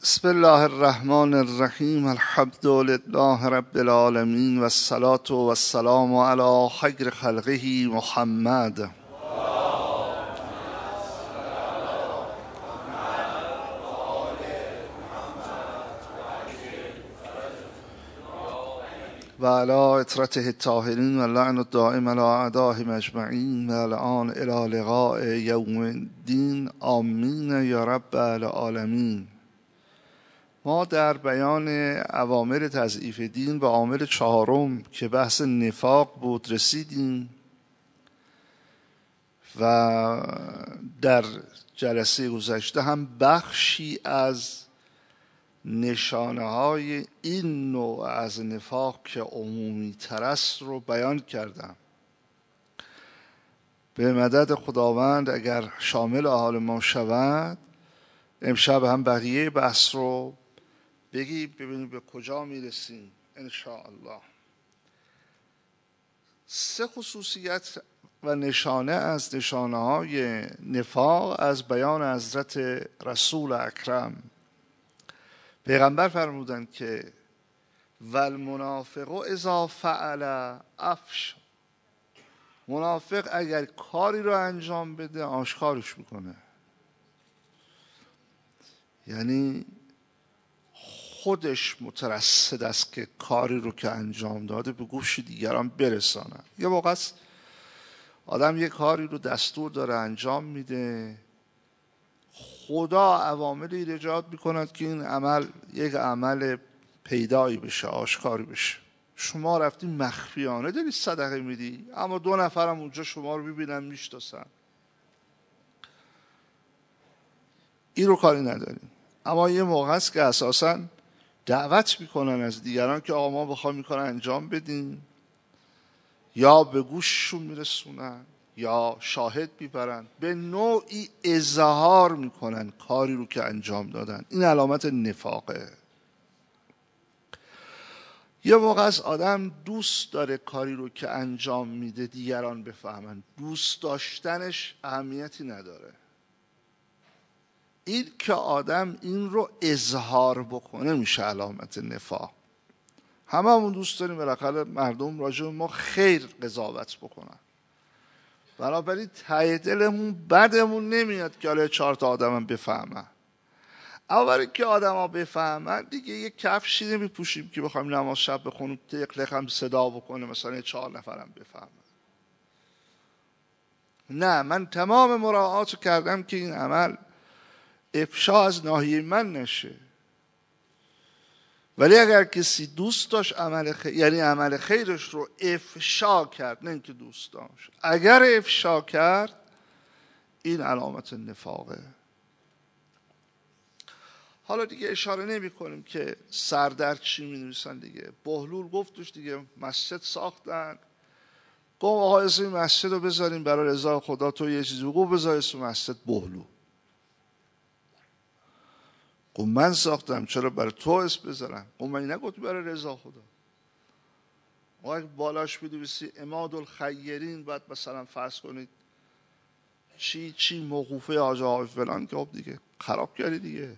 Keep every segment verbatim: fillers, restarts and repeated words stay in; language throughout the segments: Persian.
بسم الله الرحمن الرحیم. الحمد لله رب العالمین و الصلاة و السلام علی خیر خلقه محمد. و علی اطرته الطاهرین و لعن الدائم علی اعدائهم اجمعین و الان الی لقاء یوم الدین. آمین یا رب العالمین. ما در بیان اوامر تضعیف دین و عامل چهارم که بحث نفاق بود رسیدیم و در جلسه گذشته هم بخشی از نشانه های این نوع از نفاق که عمومی تر است رو بیان کردم. به مدد خداوند اگر شامل حال ما شود امشب هم بقیه بحث رو بگیم ببینیم به کجا میرسیم انشاءالله. سه خصوصیت و نشانه از نشانه های نفاق از بیان حضرت رسول اکرم. پیغمبر فرمودند که والمنافق اذا فعل افش. منافق اگر کاری رو انجام بده آشکارش میکنه، یعنی خودش مترصد است که کاری رو که انجام داده به گوش دیگران برسانه. یه موقع آدم یه کاری رو دستور داره انجام میده، خدا عواملی ایجاد میکند که این عمل یک عمل پیدایی بشه، آشکاری بشه. شما رفتی مخفیانه داری صدقه میدی، اما دو نفرم اونجا شما رو ببینن میشناسن، این رو کاری نداریم. اما یه موقع است که اساساً دعوت میکنن از دیگران که آقا ما بخوام میکنن انجام بدین، یا به گوششون میرسونن یا شاهد میبرن، به نوعی اظهار میکنن کاری رو که انجام دادن. این علامت نفاقه. یه موقع از آدم دوست داره کاری رو که انجام میده دیگران بفهمن، دوست داشتنش اهمیتی نداره. این که آدم این رو اظهار بکنه میشه علامت نفاق. همه همون دوست داریم بالاخره مردم راجع به ما خیر قضاوت بکنن، بنابراین ته دلمون بدمون نمیاد که حالا چهار تا آدم هم بفهمن. اما برای که آدم ها بفهمن دیگه یک کفشی نمیپوشیم که بخوایم نماز شب بخونیم تقلق هم صدا بکنه مثلا چهار نفرم بفهمن. نه، من تمام مراعات کردم که این عمل افشا از ناحیه من نشه. ولی اگر کسی دوست داشت عمل خیر، یعنی عمل خیرش رو افشا کرد، نه اینکه دوست داشت، اگر افشا کرد این علامت نفاقه. حالا دیگه اشاره نمی کنیم که سردر چی می نویسن دیگه. بهلول گفتش دیگه مسجد ساختن، گفت آقا اسم مسجد رو بذاریم برای رضا خدا، تو یه چیزی بگو بذار اسم مسجد بهلول. گفت من ساختم چرا برای تو اسم بذارم؟ گفت من نگفتی برای رضا خدا. اگه بالاش بنویسی عماد الخیرین باید مثلا فرض کنید چی چی موقوفه حاج آقای فلان، که خب دیگه خراب کردی دیگه،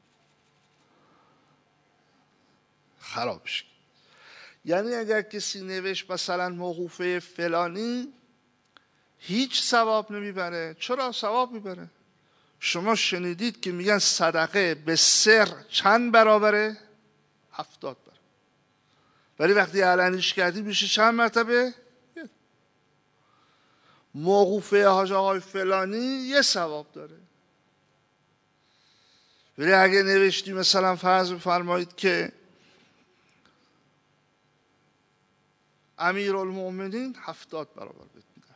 خرابش. یعنی اگر کسی نوشت مثلا موقوفه فلانی هیچ ثواب نمیبره. چرا ثواب میبره؟ شما شنیدید که میگن صدقه به سر چند برابره؟ هفتاد برابر. ولی وقتی علنیش کردی میشه چند مرتبه؟ موقوفه حاج آقای فلانی یه ثواب داره. ولی اگه نوشتی مثلا فرض بفرمایید که امیرالمومنین، هفتاد برابر بهت میدن.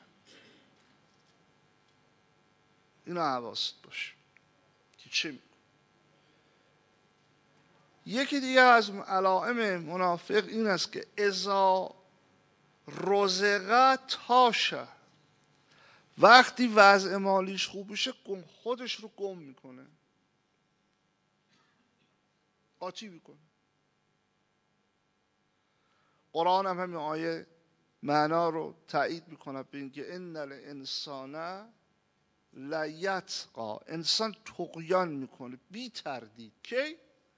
اینو حواست باشه که چه میگه. یکی دیگه از علائم منافق این است که اذا رزق تاشه، وقتی وضع مالیش خوب بشه خودش رو گم میکنه، قاطی میکنه. قرآن هم همین آیه معنا رو تایید میکنه به اینکه ان الانسان لیطغی، انسان طغیان میکنه بی تردید. کی؟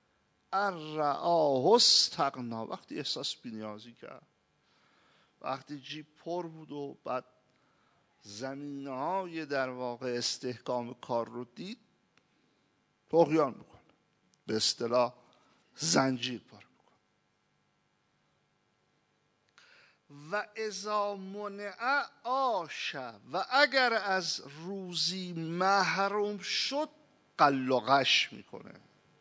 ارعاه استغنا، وقتی احساس بی‌نیازی کرد، وقتی جیب پر بود و بعد زمینه‌های در واقع استحکام کار رو دید، طغیان میکنه، به اصطلاح زنجیر پاره میکنه. و اذا منع عاش، و اگر از روزی محروم شد قل و غش میکنه،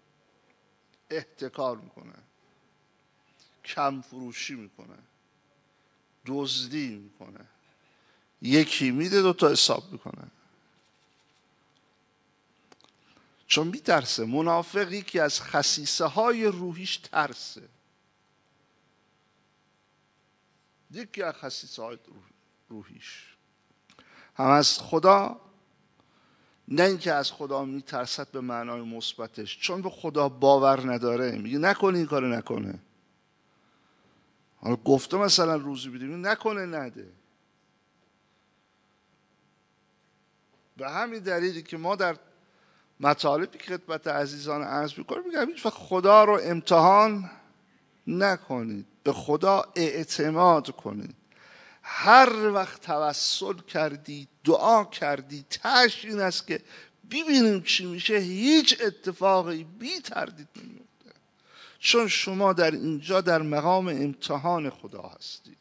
احتکار میکنه، کم فروشی میکنه، دزدی میکنه، یکی میده دو تا حساب میکنه. چون میترسه. منافقی که از خصیصه های روحیش ترسه. یکی از خصیصه های روحیش هم از خدا، نه اینکه از خدا میترسد به معنای مثبتش، چون به خدا باور نداره میگه نکنه این کارو نکنه. حالا گفته مثلا روزی بدیم نکنه نده. به همین دلیلی که ما در مطالبی که خدمت عزیزان عرض میکنم میگم هیچ وقت خدا رو امتحان نکنید، به خدا اعتماد کنید. هر وقت توسل کردی، دعا کردی، تهش این است که ببینیم چی میشه، هیچ اتفاقی بی تردید نمیفته، چون شما در اینجا در مقام امتحان خدا هستید.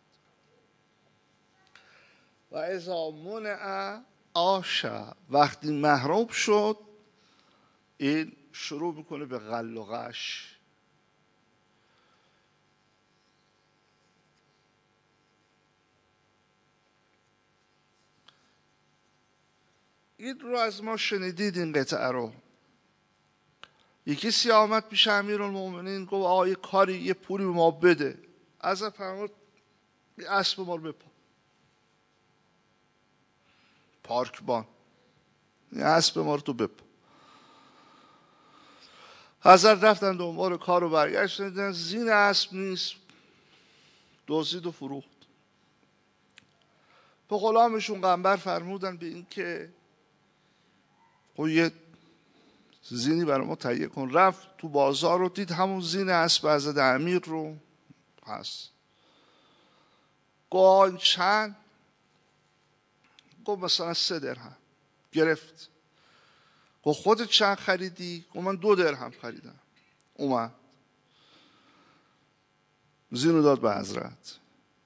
و اذا منع عاش، وقتی محروم شد این شروع میکنه به غل و غش. این رو از ما شنیدید این قطعه رو. یکی سی آمد پیش امیرالمومنین گفت آقا یه کاری یه پولی به ما بده. از فرمود اسب ما رو بپا پارکبان، اسب ما رو تو بپا. حضرت رفتن دنبال کار رو برگشتن، دیدن زین اسب نیست، دزدید و فروخت. به غلامشون قنبر فرمودن به این که خب یه زینی برای ما تهیه کن. رفت تو بازار رو دید همون زین اسب حضرت امیر رو هست. گفت چند؟ گفت مثلا سه درهم. گرفت. گفت خودت چند خریدی؟ گفت من دو درهم خریدم. اومد زین رو داد به حضرت.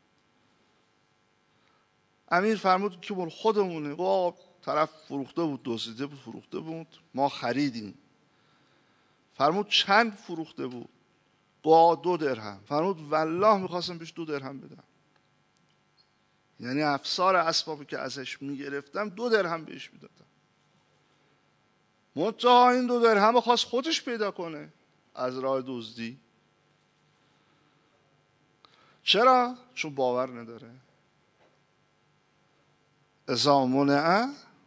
امیر فرمود که بول خودمونه. گفت طرف فروخته بود، دزدیده بود، فروخته بود، ما خریدیم. فرمود چند فروخته بود؟ با دو درهم. فرمود والله میخواستم بهش دو درهم بدم، یعنی افسار اسبابی که ازش میگرفتم دو درهم بهش میدادم. منتها این دو درهم خواست خودش پیدا کنه از راه دزدی. چرا؟ چون باور نداره. اذا منع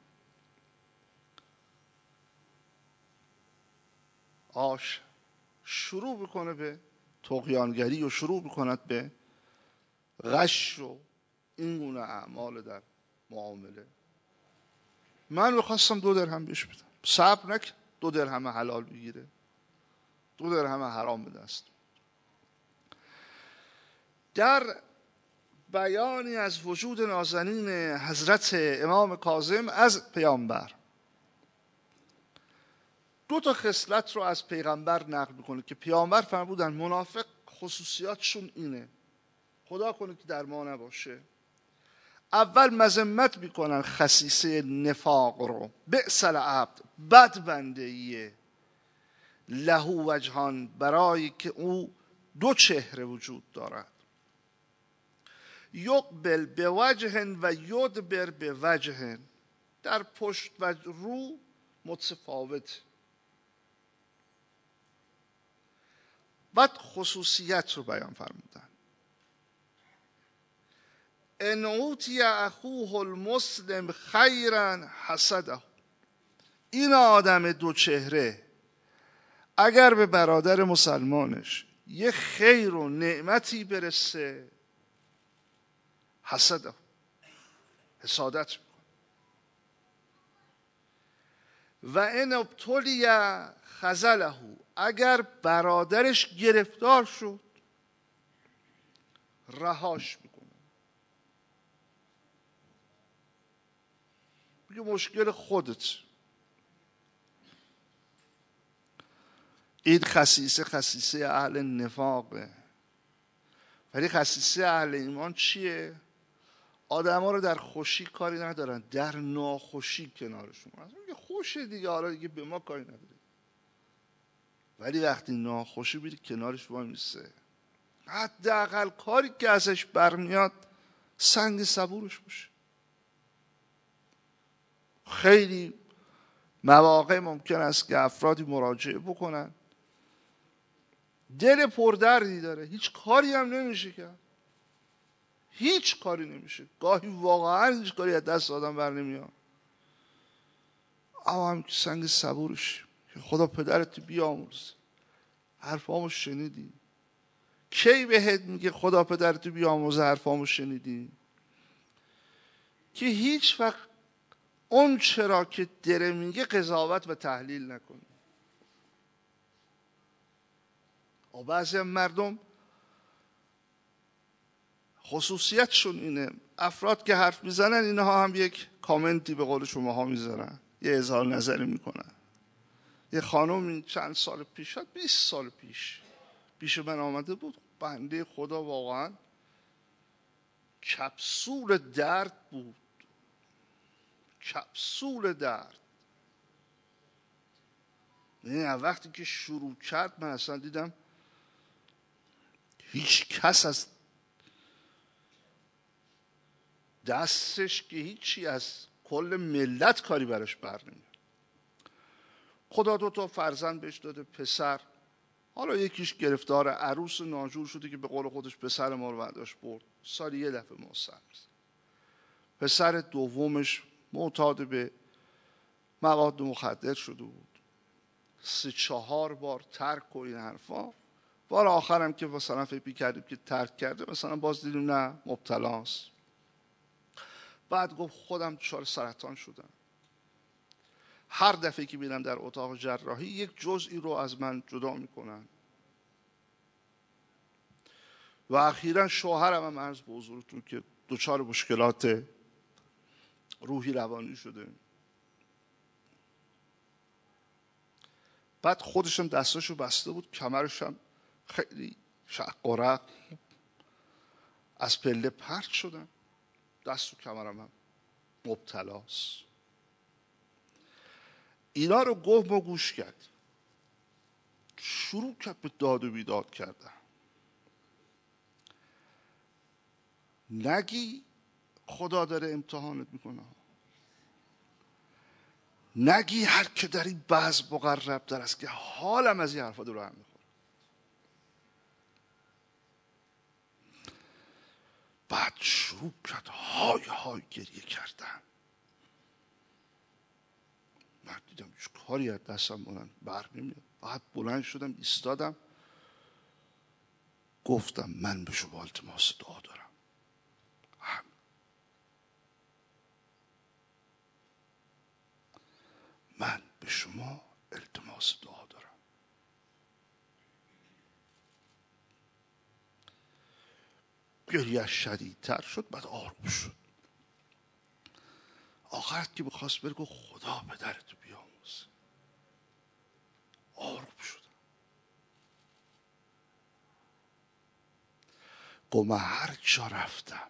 عاش، شروع بکنه به طغیانگری و شروع بکند به غش و این گونه اعمال در معامله. من میخواستم دو درهم بهش بدم، صبر نکرد دو درهم حلال بگیره، دو درهم حرام به دست. در بیانی از وجود نازنین حضرت امام کاظم از پیامبر دو تا خصلت رو از پیغمبر نقل میکنه که پیامبر فرمودن منافق خصوصیاتشون اینه، خدا کنه که در ما نباشه. اول مذمت میکنن خصیصه نفاق رو، بئس العبد، بد بندهیه، له وجهان، برای که او دو چهره وجود دارد، یقبل به وجه و یدبر به وجه، در پشت و رو متفاوت. بعد خصوصیت رو بیان فرمودن. ان اوتی اخوه المسلم خیرا حسده، این آدم دو چهره اگر به برادر مسلمانش یه خیر و نعمتی برسه حسده، حسادت میکنه. و ان ابتلی خذله، اگر برادرش گرفتار شد رهاش میکنه، میگه مشکل خودت. این خصیصه خصیصه اهل نفاقه. ولی خصیصه اهل ایمان چیه؟ آدم ها رو در خوشی کاری ندارن، در ناخوشی کنارشون هستن. میگه خوشه دیگه، حالا دیگه به ما کاری نداره. ولی وقتی ناخوشی بیری کنارش وای میسه، حداقل کاری که ازش برمیاد سنگ صبورش باشه. خیلی مواقع ممکن است که افرادی مراجعه بکنن دل پردردی داره، هیچ کاری هم نمیشه کرد، هیچ کاری نمیشه، گاهی واقعا هیچ کاری از دست آدم بر نمیاد، اما هم که سنگ صبورش که خدا پدرت بیامرز، حرفامو شنیدی؟ کی بهت میگه خدا پدرت بیامرز حرفامو شنیدی؟ که هیچ وقت اون چرا که دره میگه قضاوت و تحلیل نکنی. و بعضی مردم خصوصیتشون اینه، افراد که حرف میزنن اینها هم یک کامنتی به قول شما ها میذارن، یه اظهار نظری میکنن. یه خانم چند سال پیش، بیست سال پیش پیش من آمده بود، بنده خدا واقعا کپسول درد بود، کپسول درد. نه وقتی که شروع کرد من اصلا دیدم هیچ کس از دستش که هیچی از کل ملت کاری براش بر نمیاد. خدا دو تا فرزند بهش داده، پسر، حالا یکیش گرفتار عروس ناجور شده که به قول خودش پسر ما رو برداشت برد، سالی یه دفعه موسم. پسر دومش معتاد به مواد مخدر شده بود، سه چهار بار ترک و این حرفا. بار آخرم که مثلا فکر کردیم که ترک کرده، مثلا باز دیدیم نه مبتلاست. بعد گفت خودم دچار سرطان شدم، هر دفعه که میرم در اتاق جراحی یک جزئی رو از من جدا میکنن. و اخیراً شوهرم هم عرض به حضورتون که دچار مشکلات روحی روانی شده. بعد خودشم دستاشو بسته بود، کمرشم خیلی شق و رق، از پله پرت شدم، دست و کمرم هم مبتلاست. اینا رو گفت ما گوش کردیم، شروع کرد به داد و بیداد کردن. نگی خدا داره امتحانت میکنه، نگی هر که در این بعض مقرب در است، که حالم از این حرفا دور هم میخوره. بعد شروع کرد های های گریه کردن. من دیدم هیچ کاری از دستم بلند بر نمیاد. بعد بلند شدم ایستادم، گفتم من به شما التماس دعا دارم. هم. من به شما التماس دعا دارم. گریه شدیدتر شد، بعد آروم شد. آخر که بخواست بره گفت خدا پدرتو بیامرز. آروم شد. گفت من هر جا رفتم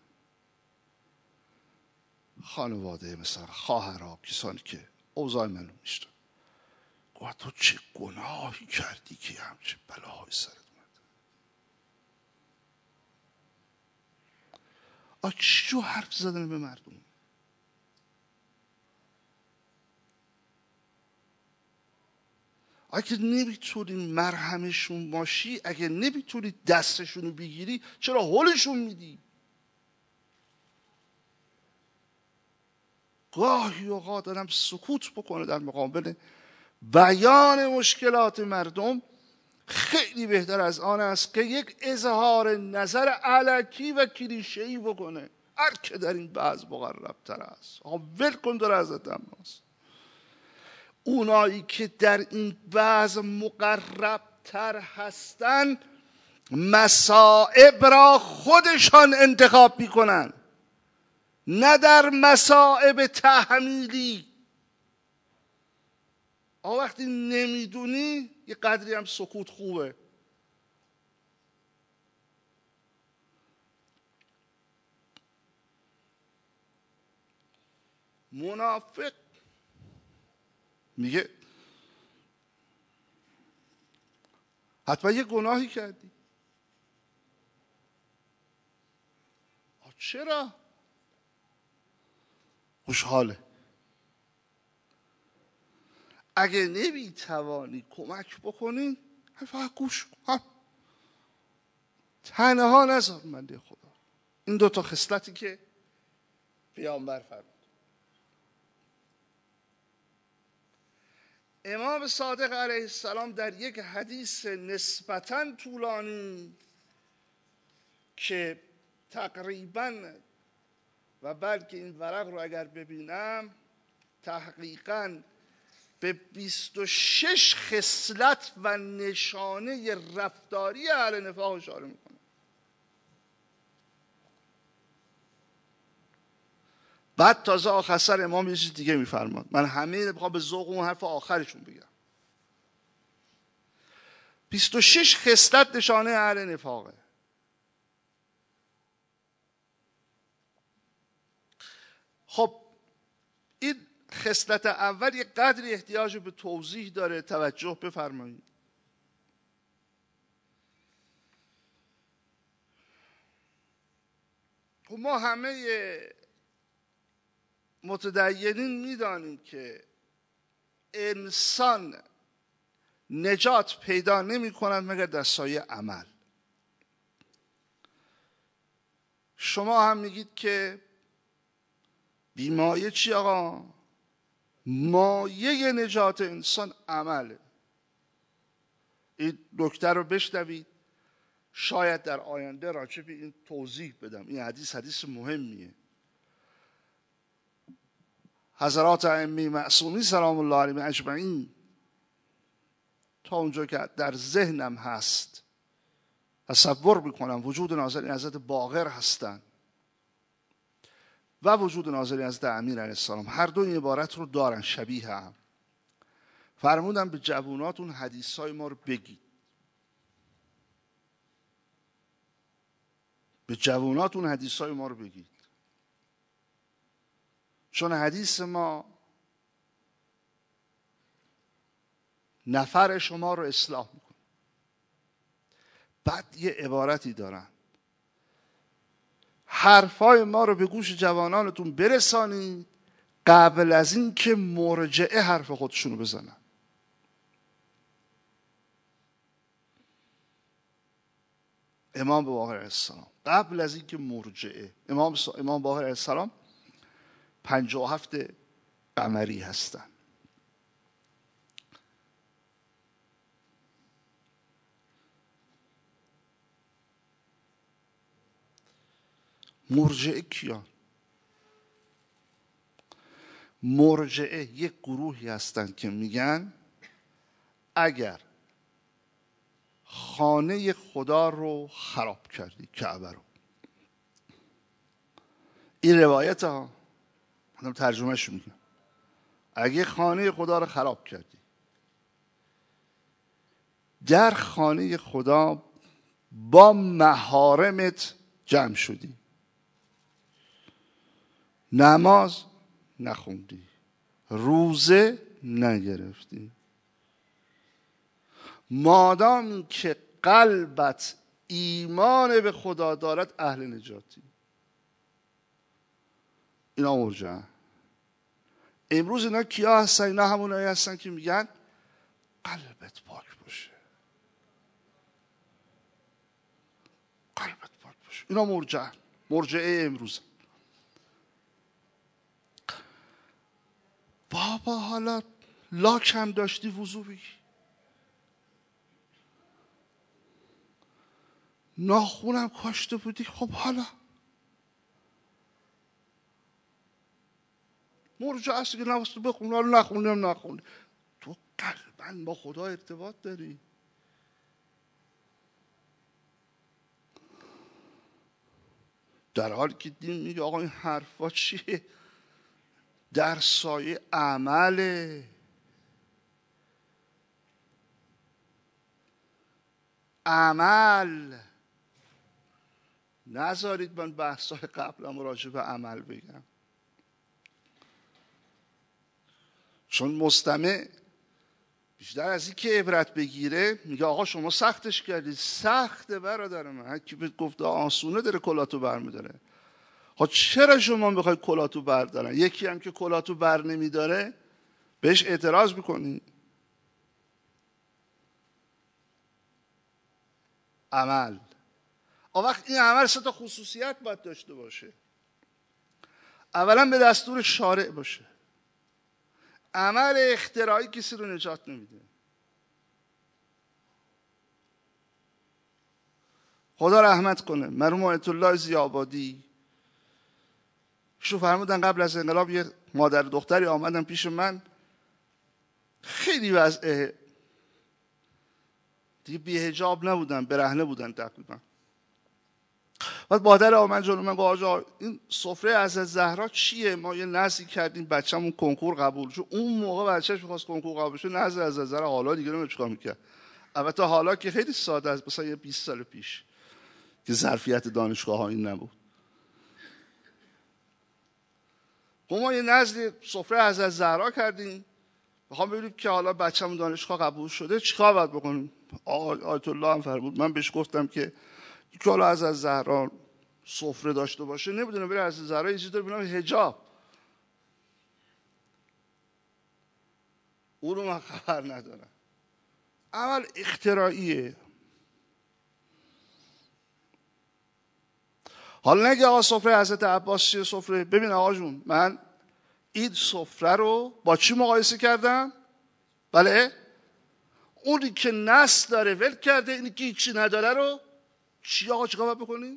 خانواده مثلا خواهرها، کسانی که اوضاع منو میشتن، گفت تو چه گناهی کردی که همچه بلاهای سرت اومده؟ آ چی جو حرف زدن به مردم؟ اگه نمیتونی مرهمشون باشی، اگه نمیتونی دستشونو بگیری، چرا هولشون میدی؟ گاهی اوقات آدم سکوت بکنه در مقابل بیان مشکلات مردم خیلی بهتر از آن است که یک اظهار نظر الکی و کلیشه‌ای بکنه. هر که در این بعض مقرب تر است، آقا ول کن داره ازت دماست. اونایی که در این بعض مقرب تر هستن مصائب را خودشان انتخاب میکنن، نه در مصائب تحمیلی. آقا وقتی نمیدونی یه قدری هم سکوت خوبه. منافق میگه حتما یه گناهی کردی. چرا؟ خوشحاله. اگه نمیتوانی کمک بکنی فقط گوش کن، تنها نذار بنده خدا. این دوتا خصلتی که پیامبر فرمود. امام صادق علیه السلام در یک حدیث نسبتاً طولانی که تقریباً و بلکه این ورق رو اگر ببینم تحقیقاً به بیست و شش خصلت و نشانه رفتاری اهل نفاق اشاره میکنه. بعد تازه آخر سر امام یه چیز دیگه میفرماد. من همه میخوام به ذوق اون حرف آخرشون بگم. بیست و شش خصلت نشانه اهل نفاقه. خب این خصلت اول یک قدری احتیاج به توضیح داره، توجه بفرمایید. خب ما همه متدینین میدانیم که انسان نجات پیدا نمی کند مگر در سایه عمل. شما هم میگید که بیمایه چی آقا؟ مایه نجات انسان عمله. این نکته رو بشنوید، شاید در آینده راجع به این توضیح بدم. این حدیث حدیث مهمیه. حضرات ائمه معصومین سلام الله علیهم اجمعین تا اونجا که در ذهنم هست تصور میکنم وجود ناظرین حضرت باقر هستند و وجود ناظرین حضرت امیر علیه السلام، هر دو این عبارت رو دارن شبیه هم. فرمودن به جواناتون حدیثای ما رو بگید. به جواناتون حدیثای ما رو بگید، چون حدیث ما نفر شما رو اصلاح میکنه. بعد یه عبارتی دارن، حرفای ما رو به گوش جوانانتون برسانید قبل از این که مرجعه حرف خودشونو بزنن. امام باقر علیه السلام قبل از این که مرجعه، امام امام باقر علیه السلام پنجاه و هفت قمری هستن. مرجعه کیان؟ مرجعه یک گروهی هستند که میگن اگر خانه خدا رو خراب کردی، کعبه رو، این روایت ها من ترجمهش میگم، اگه خانه خدا رو خراب کردی، در خانه خدا با محارمت جمع شدی، نماز نخوندی، روزه نگرفتی، مادام که قلبت ایمان به خدا دارد اهل نجاتی. اینا مرجعه. امروز اینا کیا هستن؟ اینا همونایی هستن که میگن قلبت پاک باشه، قلبت پاک باشه. اینا مرجعه. مرجعه امروز. بابا حالا لاک هم داشتی وضو بگی، ناخونم کاشته بودی، خب حالا مرجعه است که نماز بخون، حالا نخونیم نخونیم. واقعا با خدا ارتباط داری؟ در حالی که دین میگه آقا این حرفا چیه؟ در سایه عمله. عمل. نذارید من بحثای قبلم راجع به عمل بگم، چون مستمع بیشتر از این که عبرت بگیره میگه آقا شما سختش کردید. سخته برادر من، هر کی بهت گفته آسونه داره کلاتو برمیداره. ها چرا شما میخواید کلاتو بردارن؟ یکی هم که کلاتو بر نمیداره بهش اعتراض میکنی. عمل. آن وقت این عمل سه تا خصوصیت باید داشته باشه. اولا به دستور شارع باشه. عمل اختراعی کسی رو نجات نمیده. خدا رحمت کنه مرحوم آیت الله ضیاءآبادی شو فرمودن قبل از انقلاب یه مادر دختری آمدن پیش من، خیلی وضع دیگه بی‌حجاب نبودن، برهنه بودن تقریبا. بعد مادر آمد جلو من گفت آقا این سفره حضرت زهرا چیه؟ ما یه نذری کردیم بچه‌مون کنکور قبول شد. اون موقع بچه‌ش می‌خواست کنکور قبول شه، نذر حضرت زهرا. حالا دیگه نمی‌دونم چیکار می‌کرد. البته حالا که خیلی ساده است، مثلا یه بیست سال پیش که ظرفیت دانشگاه‌ها این نبود. ما یه نذری سفره حضرت زهرا کردیم، می‌خوام ببینیم که حالا بچه‌مون دانشگاه قبول شده چیکار باید بکنیم. آیت الله هم فرمود، من بهش گفتم که که حالا از از زهرا سفره داشته باشه نمیدونه بره از زهرا یه چیزی داره بینام حجاب، اون رو من خبر ندارم. عمل اختراعیه. حالا نگه آقا سفره حضرت عباس چیه سفره؟ ببین آقا جون من این سفره رو با چی مقایسه کردم؟ بله اونی که نس داره ول کرده، اینی که هیچی نداره رو چی آقا چیکار باید بکنیم؟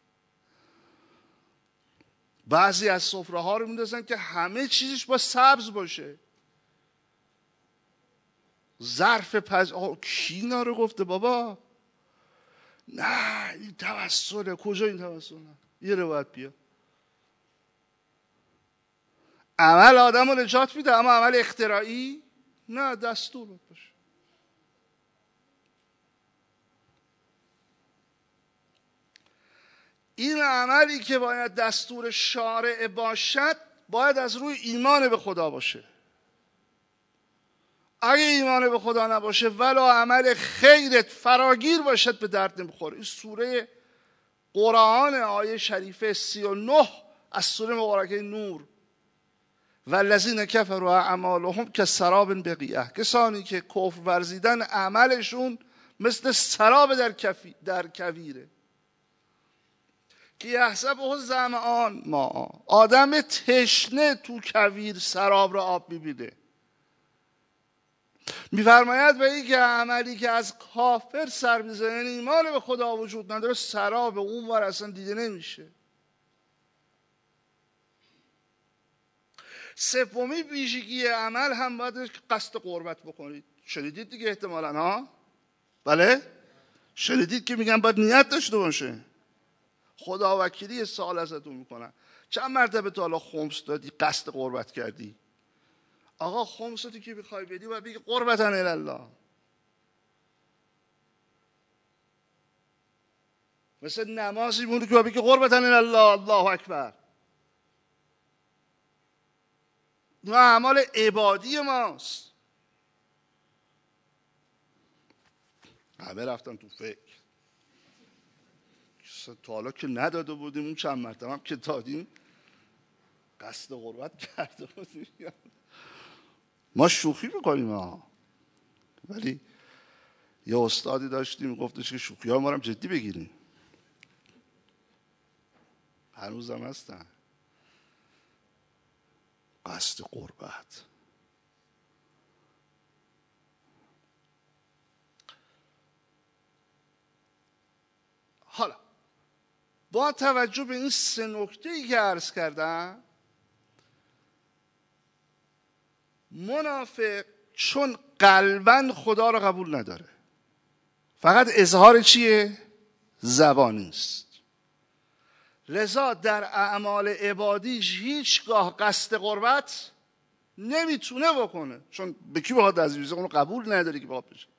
بعضی از سفره ها رو میندازن که همه چیزش با سبز باشه. ظرف پز آقا کی اینا رو گفته بابا؟ نه این توسله. کجا این توسله؟ یه روایت بیا. عمل آدم رو نجات میده، اما عمل اختراعی نه، دستور باشه. این عملی که باید دستور شارع باشد باید از روی ایمان به خدا باشه. اگه ایمان به خدا نباشه ولا عمل خیرت فراگیر باشد به درد نمیخوره. این سوره قرآن آیه شریفه سی و نه از سوره مبارکه نور. والذین کفروا اعمالهم کسراب بقیعه. کسانی که کفر ورزیدن عملشون مثل سراب در کفی در کویره که یحسبه ظمآن ماء. آدم تشنه تو کویر سراب را آب میبینه. میفرماید به این که عملی که از کافر سر میزنه، یعنی ایمان به خدا وجود نداره، سراب اون ور اصلا دیده نمیشه. سومی ویژگی عمل هم باید قصد قربت بکنید. شنیدید دیگه احتمالاً ها؟ بله؟ شنیدید که میگن باید نیت داشته باشه. خدا وکیلی سوال ازتون میکنم چند مرتبه تا حالا خمس دادی قصد قربت کردی؟ آقا خمساتی که بخوای بدی باید بگی قربتن الله. مثل نمازی مونده که باید بگی قربتن الله، الله اکبر. نه اعمال عبادی ماست. همه رفتن تو فکر. تا حالا که نداده بودیم، اون چند مرتبه هم که دادیم قصد قربت کرده بودیم. ما شوخی میکنیم ها، ولی یه استادی داشتیم گفتش که شوخی ها ما رو جدی بگیریم. هنوزم هستن. قصد قربت. حالا با توجه به این سه نکته‌ای که عرض کردم، منافق چون قلباً خدا رو قبول نداره، فقط اظهار چیه؟ زبانی است. لذا در اعمال عبادیش هیچگاه قصد قربت نمیتونه بکنه، چون به کی بخواد نزدیک بشه؟ اونو قبول نداره که بخواد بشه.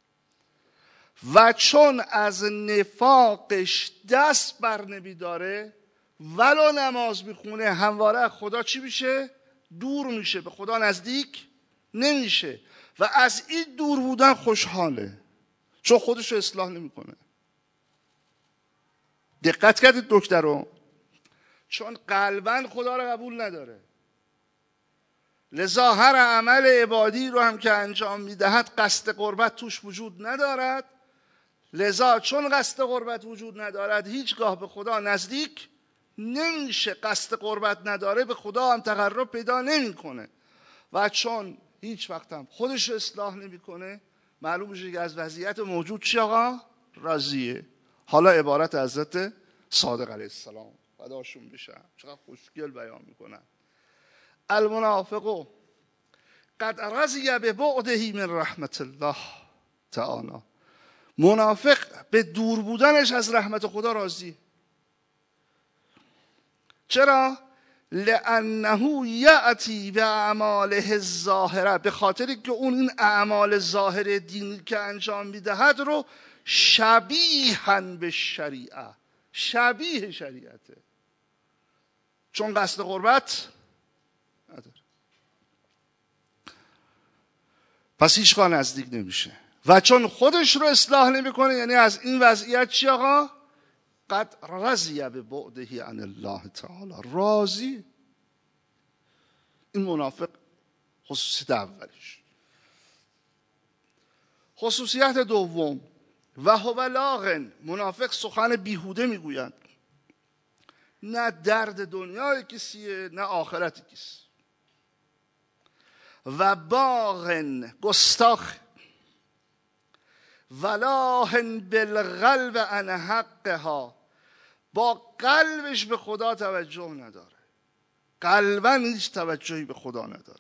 و چون از نفاقش دست بر نمیداره، ولو نماز میخونه همواره خدا چی میشه؟ دور میشه، به خدا نزدیک نمیشه و از این دور بودن خوشحاله، چون خودش رو اصلاح نمیکنه. دقت کردید دکتر رو؟ چون قلباً خدا رو قبول نداره، لذا هر عمل عبادی رو هم که انجام میدهد قصد قربت توش وجود ندارد. لذا چون قصد قربت وجود ندارد هیچگاه به خدا نزدیک نمیشه، قصد قربت نداره به خدا هم تقرب پیدا نمیکنه و چون هیچ وقت هم خودش اصلاح نمیکنه معلوم میشه که از وضعیت موجود چی آقا؟ راضیه. حالا عبارت حضرت صادق علیه السلام فداشون بشم چقدر خوشگل بیان میکنن. المنافق قد رضی ببعده من رحمت الله تعالی. منافق به دور بودنش از رحمت خدا راضیه. چرا؟ لانه یأتی باعماله الظاهره، به خاطری که اون این اعمال ظاهر دینی که انجام میدهد رو شبیها به شریعه، شبیه شریعته، چون قصد قربت نداره، پس هیچگاه نزدیک نمیشه و چون خودش رو اصلاح نمیکنه، یعنی از این وضعیت چی آقا؟ قد رضی ببعده عن الله تعالی، راضی. این منافق خصوصیت اولش. خصوصیت دوم، و هو لاغن، منافق سخن بیهوده میگوید، نه درد دنیای کسیه نه آخرت کسی. و باغن، گستاخ، ولاهن بالقلب عن حقها، با قلبش به خدا توجه نداره، قلبا هیچ توجهی به خدا نداره.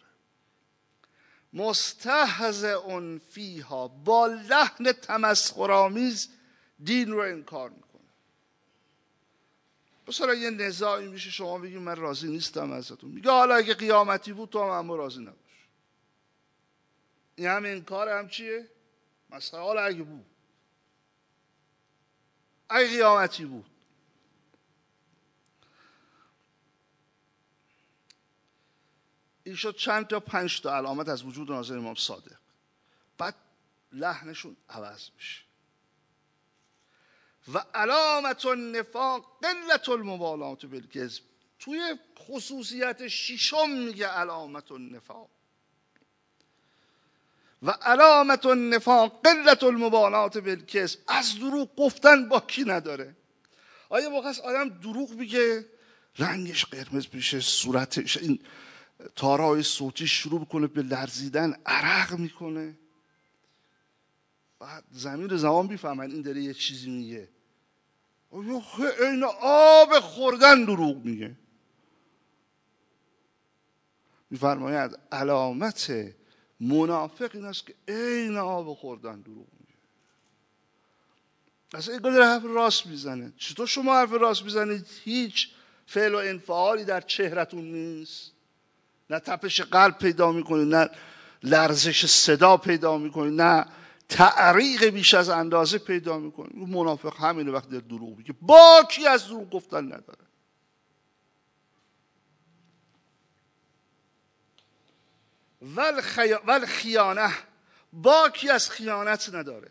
مستهزئ فیها، با لحن تمسخرآمیز دین رو انکار میکنه. مثلا یه نزاعی میشه، شما بگید من راضی نیستم ازتون، میگه حالا اگه قیامتی بود تو هم اما راضی نباش. این هم انکار هم چیه؟ مثلا حالا اگه بود، اگه قیامتی بود. این شد چند تا پنج تا علامت از وجود ناظر امام صادق. بعد لحنشون عوض میشه. و علامت النفاق قلت المبالات بالکذب. توی خصوصیت ششم میگه علامت النفاق. و علامت النفاق قلت المبالات بالکذب، از دروغ گفتن باکی نداره. آیا واقعا آدم دروغ میگه رنگش قرمز میشه، صورتش این تارای صوتی شروع میکنه به لرزیدن، عرق میکنه، بعد زمین زمان بیفهمن این داره یه چیزی میگه، این آب خوردن دروغ میگه. میفرماید علامت منافق این است که این آب خوردن دروغ میگه. اصلا این داره حرف راست میزنه. چطور شما حرف راست میزنید؟ هیچ فعل و انفعالی در چهرتون نیست، نه تپش قلب پیدا میکنید، نه لرزش صدا پیدا میکنید، نه تعریق بیش از اندازه پیدا میکنید. منافق همینه وقتی در دروغ میگه، باکی از دروغ گفتن نداره. ول خیانه، باکی از خیانت نداره.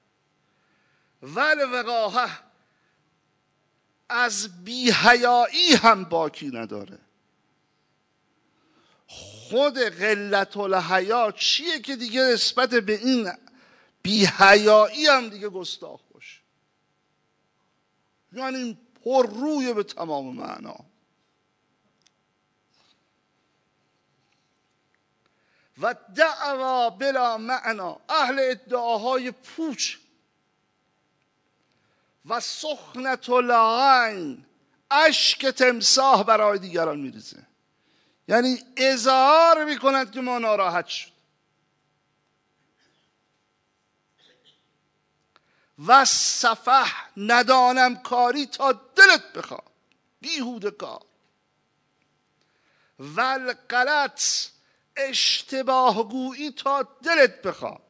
ول وقاحه، از بی‌حیایی هم باکی نداره. خود قلت الحیا چیه که دیگه نسبت به این بی‌حیایی هم دیگه گستاخ باشه؟ یعنی پر روی به تمام معنا. و دعوا بلا معنا، اهل ادعاهای پوچ. و سخنت العین، اشک تمساح برای دیگران میریزه، یعنی اظهار میکنند که ما ناراحت شد. و سفه ندانم کاری تا دلت بخواد، بیهوده کار. و غلط اشتباه گویی تا دلت بخواد.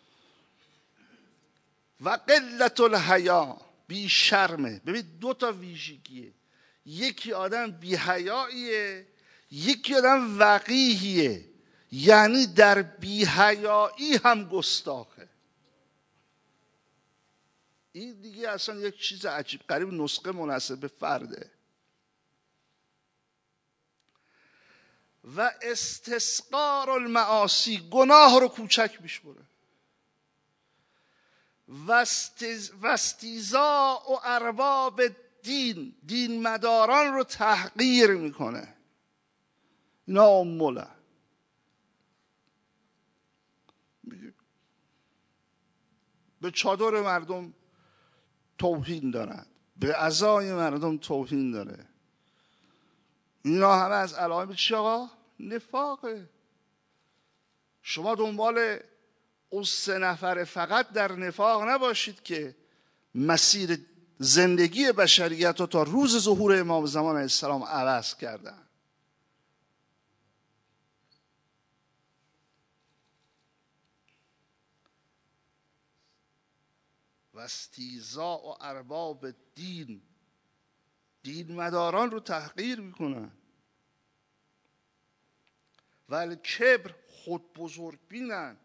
و قلت الحیا، بی شرمه. ببین دو تا ویژگیه، یکی آدم بی حیاییه، یکی آدم وقیحیه، یعنی در بی حیایی هم گستاخه. این دیگه اصلا یک چیز عجیب غریب، نسخه منحصر به فرده. و استسقار المعاصی، گناه رو کوچک میشمره. و استیزاء و ارباب دین، دین مداران رو تحقیر میکنه. اینا اموله. به چادر مردم توهین دارن، به عزای مردم توهین داره. اینا همه از علائم چی آقا؟ نفاقه. شما دنبال اون سه نفر فقط در نفاق نباشید که مسیر زندگی بشریت رو تا روز ظهور امام زمان علیه السلام عوض کردن. و استیزاء و ارباب دین، دین مداران رو تحقیر میکنن. ولی کبر، خود بزرگ بینن.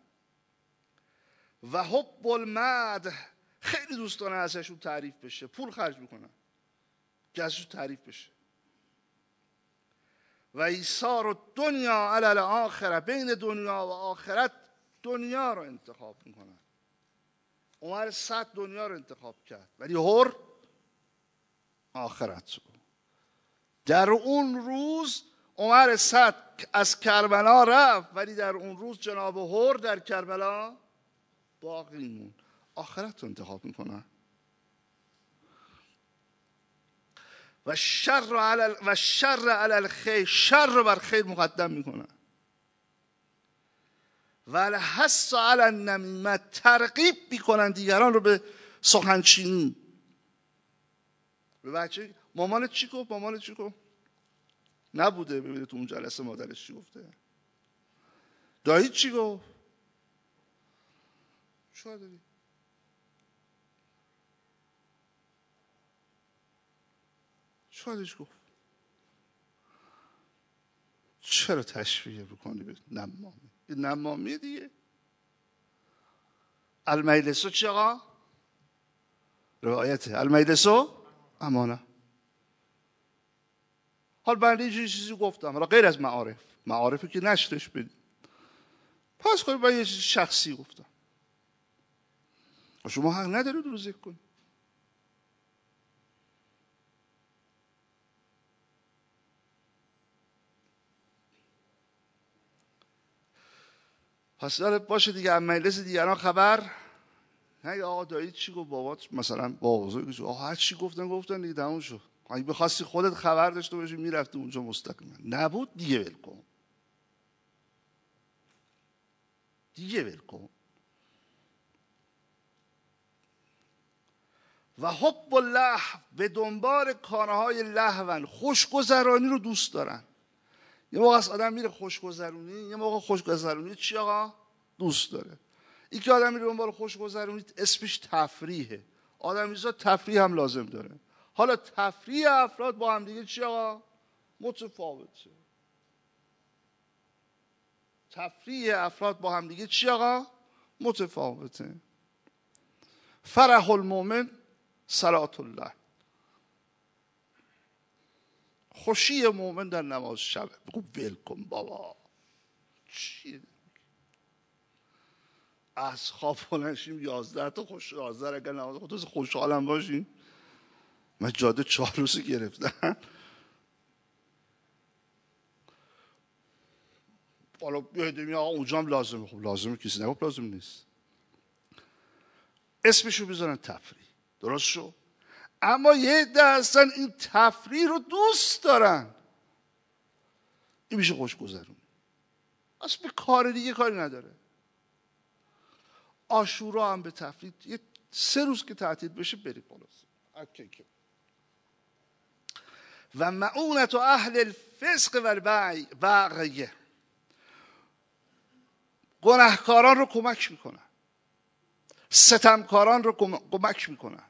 و حب المدح، خیلی دوست دارن ازشون تعریف بشه، پول خرج میکنن که ازشون تعریف بشه. و ایثار دنیا علی الاخره، بین دنیا و آخرت دنیا رو انتخاب میکنن. عمر صد دنیا رو انتخاب کرد ولی هر آخرت رو. در اون روز عمر صد از کربلا رفت ولی در اون روز جناب هر در کربلا باقی مون. آخرت رو انتخاب میکنن. و شر علی و شر علی الخیر، شر رو بر خیر مقدم میکنن. و الحث علی النمیمه، ترغیب میکنن دیگران رو به سخنچینی. به بچه مامانت چی گفت؟ مامانت چی گفت؟ نبوده ببینید تو اون جلسه مادرش چی گفته. دایید چی گفت؟ چه داری؟ چه گفت؟ چرا تشویه بکنی به نمامی؟ این نمامی دیگه. المجلسو چی آقا؟ روایته. المجلسو امانه. حال بنده یه چیزی گفتم، حالا غیر از معارف، معارفی که نشرش بدید، پس کنید من یه چیز شخصی گفتم، شما حق ندارید رو ذکر کنید. پس داره باشه دیگه، از مجلس دیگران خبر نه. آقا دایید چی گفت؟ بابات مثلا با بزرگش آقا هر چی گفتن گفتن دیگه، تموم شد. اگه بخواستی خودت خبر داشته باشی میرفتی اونجا مستقیما. نبود دیگه ول کن، دیگه ول کن. و حب اللهو، به دنبال کارهای لهون، خوشگذرانی رو دوست دارن. یه موقع از آدم میره خوشگذرونی، یه موقع خوشگذرونی چی آقا؟ دوست داره. این که آدم میره دنبال خوشگذرونی اسمش تفریحه. آدمیزاد تفریح هم لازم داره. حالا تفریح افراد با هم دیگه چی آقا؟ متفاوته. تفریح افراد با هم دیگه چی آقا؟ متفاوته. فرح المؤمن صلات الله، خوشی مومن در نماز شب. بگو ول کن بابا، چیه؟ از خواب بلنشیم یازده تا خوش، یازده اگر نماز خود خوشحالم باشیم. من جاده چهار روزی گرفتم. حالا بیایدیم آقا اونجا هم لازمه. خب لازمه، کسی نگفت لازم نیست. اسمشو بذارن تفریح، درست شو. اما یه عده هستن این تفریح رو دوست دارن. این میشه خوشگذرون. اصلا به کار دیگه کاری نداره. عاشورا هم به تفریح، یه سه روز که تعطیل بشه بری بالا. و معونت و اهل الفسق و البغی، گناهکاران رو کمک میکنن، ستمکاران رو کمک میکنن.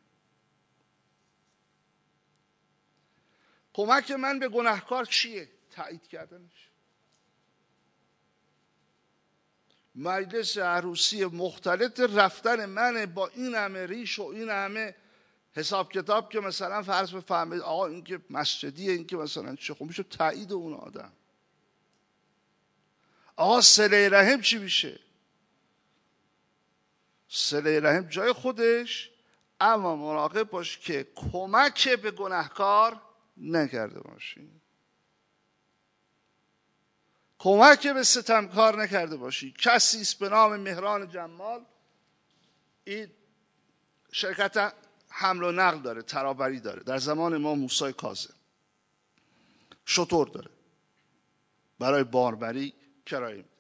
کمک من به گناهکار چیه؟ تایید کردنش. مجلس عروسی مختلط رفتن من با این همه ریش و این همه حساب کتاب که مثلا فرض بفهمید آقا این که مسجدیه، این که مثلا چه، خب میشه تایید اون آدم. آقا صله رحم چی میشه؟ صله رحم جای خودش، اما مراقب باش که کمک به گناهکار نکرده باشی، کمک به ستمکار نکرده باشی. کسی است به نام مهران جمال، این شرکت حمل و نقل داره، ترابری داره، در زمان ما موسی کاظم شتر داره، برای باربری کرایه میده.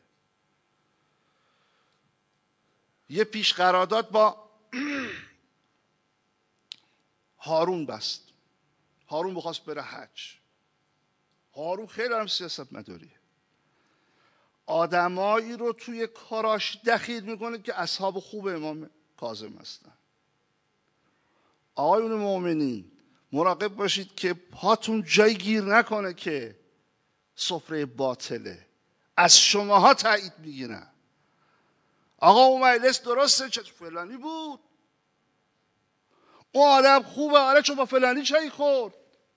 یه پیش قرارداد با هارون بست. هارون بخواست بره حج. هارون خیلی هم سیاست مداریه، آدمایی رو توی کاراش دخیل میکنه که اصحاب خوب امام کاظم هستن. آقایون مؤمنین مراقب باشید که پاتون جای گیر نکنه که سفره باطله، از شماها تایید میگیرن. آقا اون مجلس درسته، چه فلانی بود، اون آدم خوبه، آره چون با فلانی چای خورد.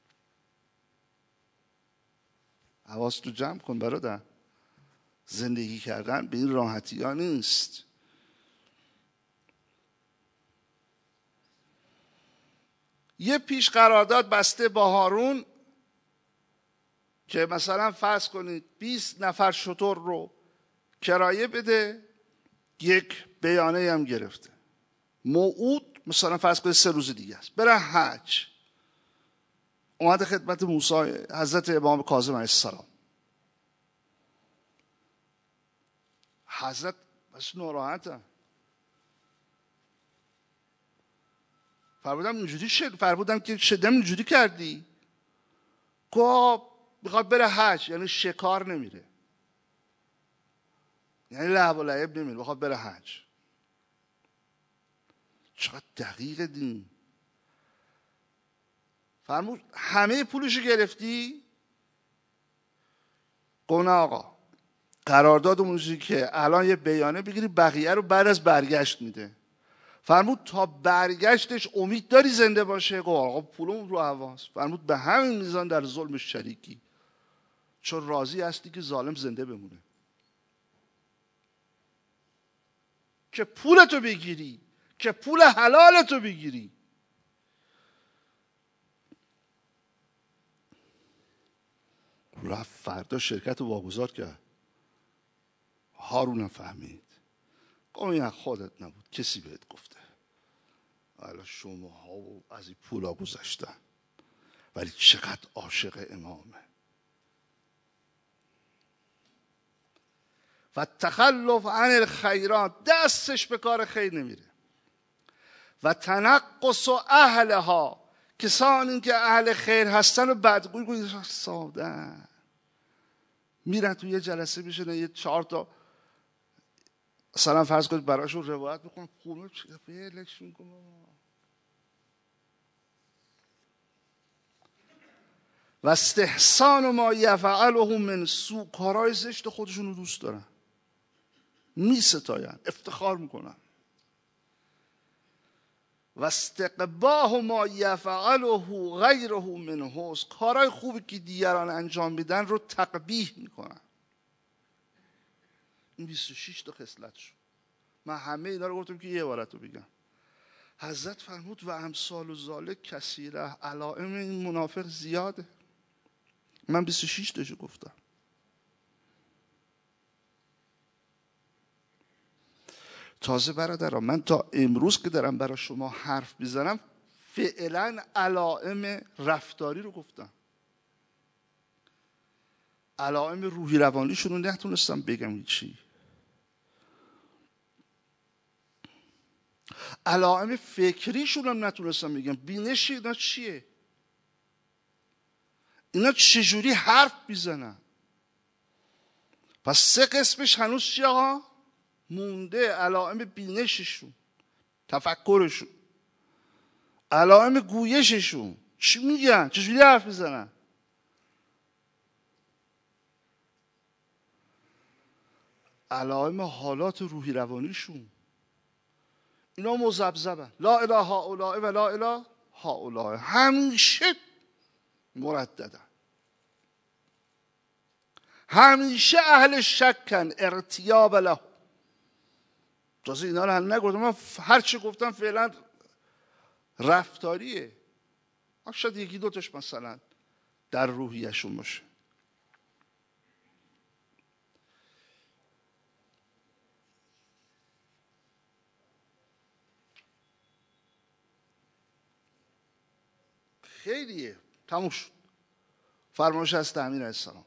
حواستو جمع کن برادر، زندگی کردن به این راحتی ها نیست. یه پیش قرارداد بسته با هارون که مثلا فرض کنید بیست نفر شتر رو کرایه بده، یک بیانیه هم گرفته، موعود مثلا فرض کنید سه روز دیگه است برای حج. اومده خدمت موسی حضرت امام کاظم علیه السلام. حضرت بس ناراحتم، فرمودم اینجوری شد، فرمودم که شدم اینجوری کردی، گفت میخواد بره حج، یعنی شکار نمیره، یعنی لعب و لعب نمیره، میخواد بره حج. چقدر دقیق دین. فرمود همه پولشو گرفتی؟ گناه آقا قراردادمون که الان یه بیانه بگیری، بقیه رو بعد از برگشت میده. فرمود تا برگشتش امید داری زنده باشه؟ گفت آقا پولمون رو حواس. فرمود به همین میزان در ظلم شریکی، چون راضی هستی که ظالم زنده بمونه، که پولتو بگیری، که پول حلالتو بگیری. رفت فردا شرکت رو واگذار کرد. هارون فهمید، گفت این خودت نبود، کسی بهت گفته. حالا شما ها از این پولا گذاشتن، ولی چقدر عاشق امامه. و تخلف عن الخیرات، دستش به کار خیر نمیره. و تنقص اهلها، کسانی که اهل خیر هستن و بدگوی گوی ساده میرن تو یه جلسه میشنن، یه چهار تا مثلا فرض کنید براشون روایت میکنن، خونه چه فعلشون کنن. و استحسان ما یفعله من سوء، کارهای زشت خودشون رو دوست دارن، میستاین، افتخار میکنن. و استقباح ما یفعله غیره من حسن، کارهای خوبی که دیگران انجام میدن رو تقبیح میکنن. این بیست و شش تا خصلت شد. من همه اینا رو گفتم که یه عبارت رو بگم. حضرت فرمود و امثال و ذالک کثیره، علائم این منافق زیاده. من بیست و شش تاشو گفتم. تازه برادران من تا امروز که دارم برای شما حرف میزنم فعلا علائم رفتاری رو گفتم، علائم روحی روانیشون رو نتونستم بگم چی. علائم فکریشون هم نتونستم بگم. بینش اینا چیه؟ اینا چجوری حرف میزنن؟ پس سه قسمش هنوز چی آقا؟ مونده. علائم بینششون، تفکرشون، علائم گویششون، چی میگن؟ چجوری حرف میزنن؟ علائم حالات روحی روانیشون. اینا مذبذبن. لا اله هؤلاء و لا اله هؤلاء، همیشه مرددن، همیشه اهل شکن، ارتیاب له. تازه اینا رو هم نگفتم، من هر چی گفتم فعلا رفتاریه، شاید یکی دوتاش مثلا در روحیشون باشه. خیلیه. تموم شد. فرمایش از امیر علیه السلام.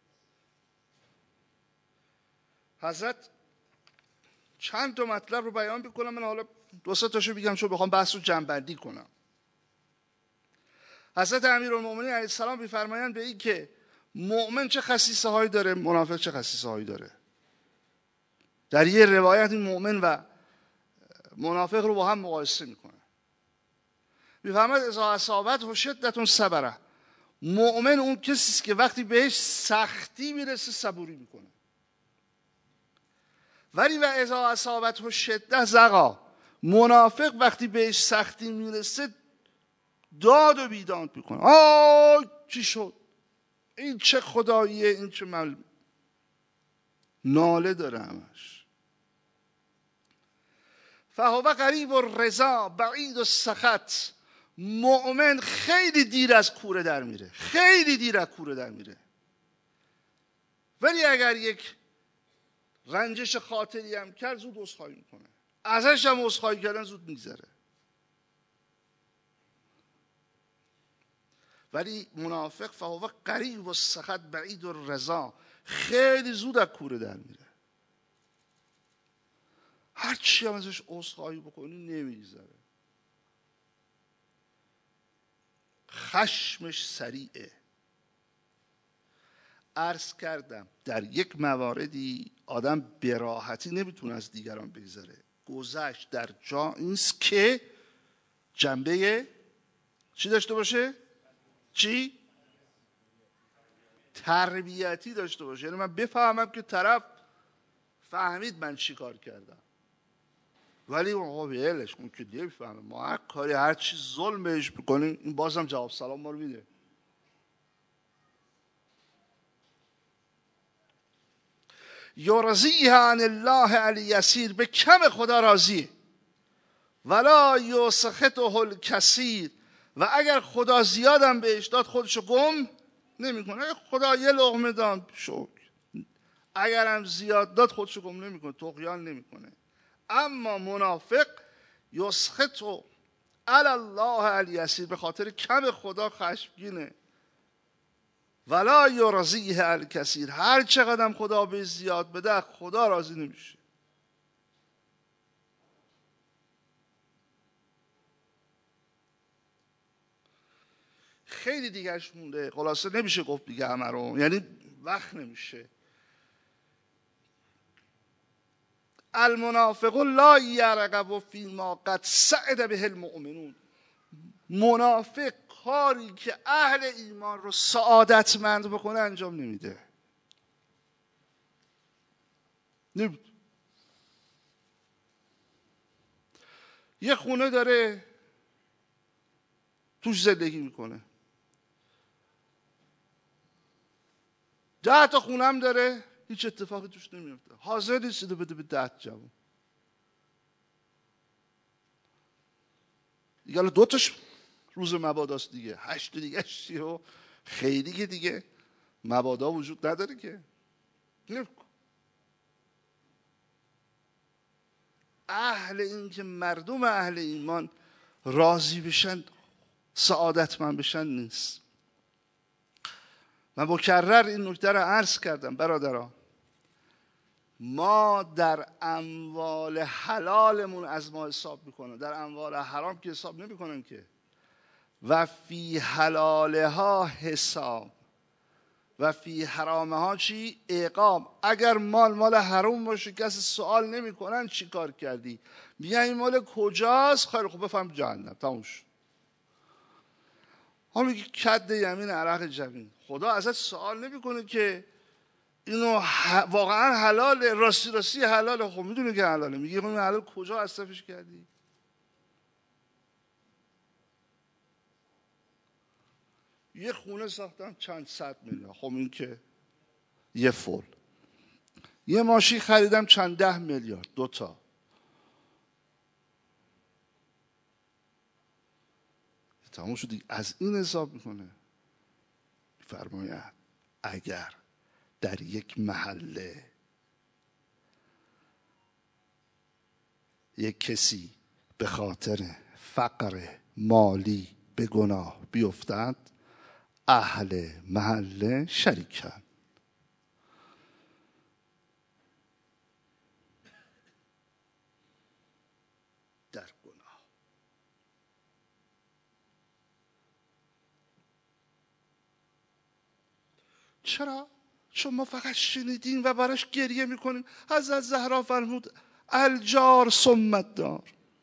حضرت چند تا مطلب رو بیان بکنم، من حالا دو سه تاشو بگم چون بخوام بحث رو جمع‌بندی کنم. حضرت امیرالمومنین علیه السلام می‌فرمایند به این که مؤمن چه خصیصه هایی داره، منافق چه خصیصه هایی داره. در یه روایت این مؤمن و منافق رو با هم مقایسه میکنه. میفرماید اذا اصابته شدة صبر. مؤمن اون کسی است که وقتی بهش سختی میرسه صبوری میکنه. ولی و اذا اصابته شدة زغا. منافق وقتی بهش سختی میرسه داد و بیداد میکنه. آه چی شد؟ این چه خداییه؟ این چه مل... ناله داره همش. فهو قریب الرضا بعید السخط. مؤمن خیلی دیر از کوره در میره، خیلی دیر از کوره در میره. ولی اگر یک رنجش خاطری هم کرد زود عذرخواهی میکنه، ازش هم عذرخواهی کردن زود میگذره. ولی منافق فهو قریب السخط بعید الرضا، خیلی زود از کوره در میره. هر چی هم ازش عذرخواهی بکنی نمیگذره. خشمش سریعه. عرض کردم در یک مواردی آدم به راحتی نمیتونه از دیگران بگذره. گذشت در جا اینست که جنبه چی داشته باشه؟ چی؟ تربیتی داشته باشه. یعنی من بفهمم که طرف فهمید من چی کار کردم. ولی آقا بیلش اون که دیگه بفهمه ما هر کاری هر چی ظلم بهش بکنیم این بازم جواب سلام ما رو میده. یرضیه عن الله الیسیر. به کم خدا راضیه. ولا یسخطه الکثیر. و اگر خدا زیادم بهش داد خودشو گم نمیکنه. خدا یه لقمه داد شکر. اگرم زیاد داد خودشو گم نمیکنه، طغیان نمیکنه. اما منافق یسخط علی الله الیسیر، به خاطر کم خدا خشمگینه. ولا یرضیه الکثیر. هر چقدر خدا به زیاد بده خدا راضی نمیشه. خیلی دیگرش مونده، خلاصه نمیشه گفت دیگه همه رو، یعنی وقت نمیشه. المنافق لا یرغب فیما قد سعد به المؤمنون. منافق کاری که اهل ایمان رو سعادتمند بکنه انجام نمیده. نمید. یه خونه داره توش زندگی میکنه، ده تا خونه هم داره، هیچ اتفاقی توش نمیفته. حاضر نیست اینو بده به ده جوون. دیگه الان دو تاش روز مباداست دیگه، هشت دیگه چیه و خیلی که دیگه مبادا وجود نداره که. اهل این که مردم اهل ایمان راضی بشن سعادتمند بشن نیست. من مکرر این نکته رو عرض کردم برادران. ما در اموال حلالمون از ما حساب میکنن، در اموال حرام که حساب نمیکنن که. و فی حلالها حساب و فی حرامها چی؟ اقام. اگر مال مال حرام باشه کسی سوال نمیکنن چی کار کردی، میگن این مال کجاست، خیلی خوب بفهم جهنم، تموم شد. ها میگه کد یمین عرق جبین. خدا ازت سوال نمیکنه که اینو واقعا حلاله، راستی راستی حلاله. خب میدونه که حلاله، میگه این حلال کجا مصرفش کردی؟ یه خونه ساختم چند صد میلیون، خب این که یه فول. یه ماشین خریدم چند ده میلیارد، دوتا. تمام شد دیگه. از این حساب میکنه. فرماید اگر در یک محله یک کسی به خاطر فقر مالی به گناه بیفتد، اهل محله شریکن. در گناه. چرا؟ چون ما فقط شنیدیم و براش گریه میکنیم. حضرت زهرا فرمود الجار ثم دار.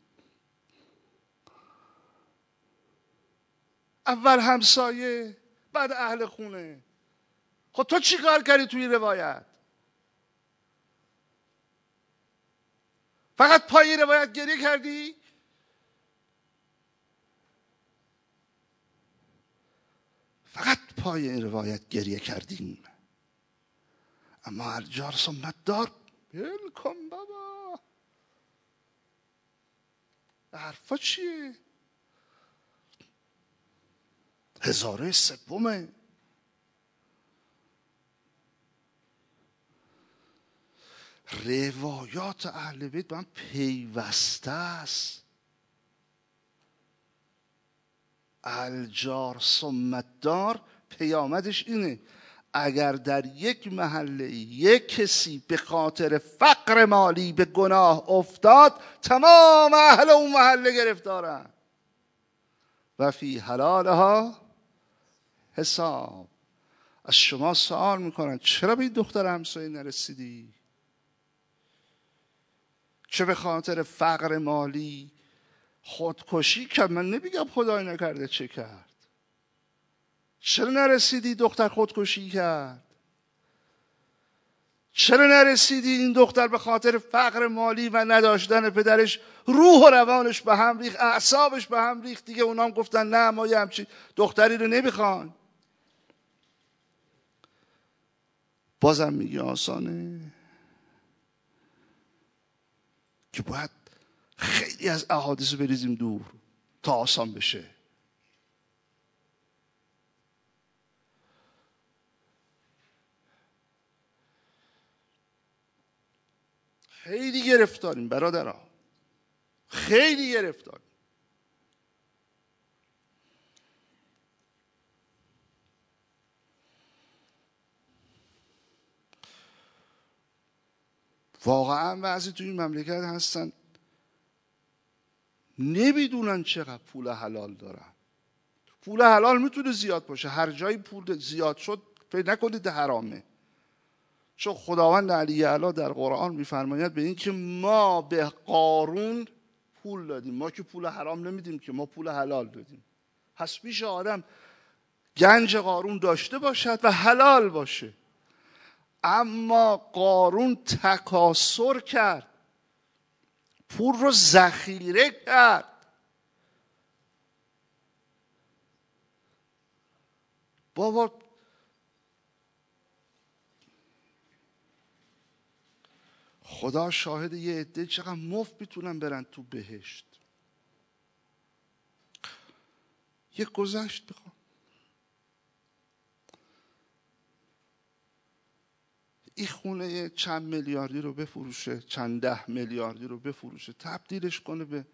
اول همسایه بعد اهل خونه. خب تو چی کار کردی توی روایت؟ فقط پای روایت گریه کردی؟ فقط پای این روایت گریه کردیم. اما الجار ثم دار بل کن بابا، حرفا چیه؟ هزاره سومه. روایات اهل بیت با هم پیوسته است. الجار ثم دار پیامدش اینه اگر در یک محله یک کسی به خاطر فقر مالی به گناه افتاد، تمام اهل اون محله گرفتارن. و فی حلالها حساب. از شما سوال میکنن چرا به این دختر همسایه نرسیدی؟ چه به خاطر فقر مالی خودکشی کرد؟ من نمیگم خدای نکرده چه کرد. چرا نرسیدی دختر خودکشی کرد؟ چرا نرسیدی این دختر به خاطر فقر مالی و نداشتن پدرش روح و روانش به هم ریخت، اعصابش به هم ریخت دیگه؟ اونام گفتن نه ما یه همچین دختری رو نمیخوان. بازم میگی آسانه؟ که باید خیلی از احادیث بریزیم دور تا آسان بشه. خیلی گرفتاریم برادرها، خیلی گرفتاریم. واقعا بعضی تو این مملکت هستن نمیدونن چقدر پول حلال دارن. پول حلال میتونه زیاد باشه، هر جایی پول زیاد شد فکر نکنید حرامه. چون خداوند علی اعلی در قرآن میفرماید به این که ما به قارون پول دادیم. ما که پول حرام نمیدیم که، ما پول حلال دادیم. پس میشه آدم گنج قارون داشته باشد و حلال باشه. اما قارون تکاسر کرد، پول رو ذخیره کرد. بابا خدا شاهد یه عده چقدر مفت میتونن برن تو بهشت. یه گذشت بخوام، این خونه چند میلیاردی رو بفروشه، چند ده میلیاردی رو بفروشه، تبدیلش کنه به